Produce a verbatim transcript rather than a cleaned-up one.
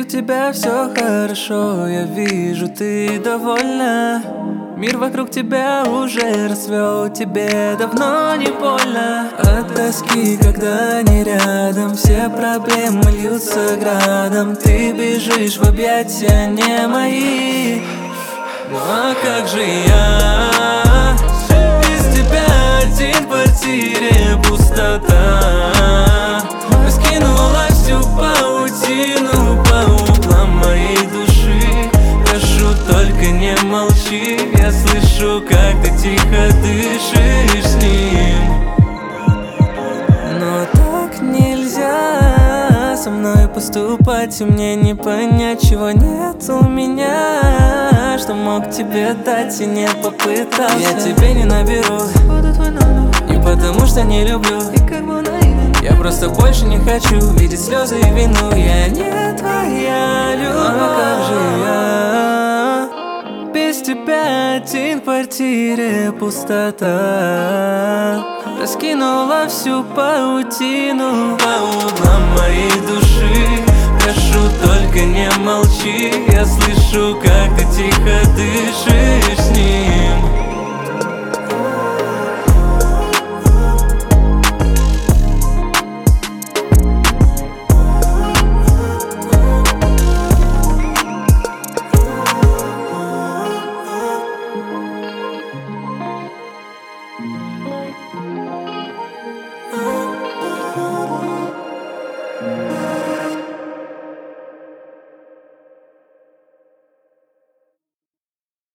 тебя все хорошо, я вижу, ты довольна. Мир вокруг тебя уже расцвел, тебе давно не больно. От тоски, когда не рядом, все проблемы льются градом. Ты бежишь в объятия не мои. Ну а как же я? Без тебя один в квартире пустота. Раскинула всю паутину по углам моей души. Прошу, только не молчи, я слышу, как ты тихо дышишь с ним. Но так нельзя со мной поступать, и мне не понять, чего нет у меня, что мог тебе дать и не попытался. Я тебе не наберу, не потому что не люблю, я просто больше не хочу видеть слезы и вину. Я не твоя любовь. А как же я? Без тебя один в квартире пустота. Раскинула всю паутину по углам моей души. Прошу, только не молчи, я слышу, как ты тихо дышишь.